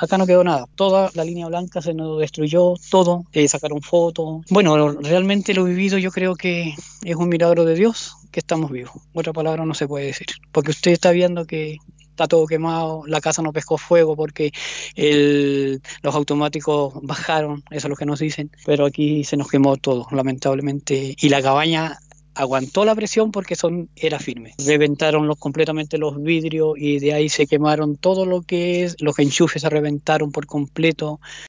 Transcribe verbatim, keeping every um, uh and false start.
acá no quedó nada. Toda la línea blanca se nos destruyó, todo, eh, sacaron fotos. Bueno, realmente lo vivido yo creo que es un milagro de Dios que estamos vivos. Otra palabra no se puede decir. Porque usted está viendo que está todo quemado, la casa no pescó fuego porque el, los automáticos bajaron, eso es lo que nos dicen, pero aquí se nos quemó todo, lamentablemente, y la cabaña aguantó la presión porque son, era firme. Reventaron los, completamente los vidrios y de ahí se quemaron todo lo que es, los enchufes se reventaron por completo.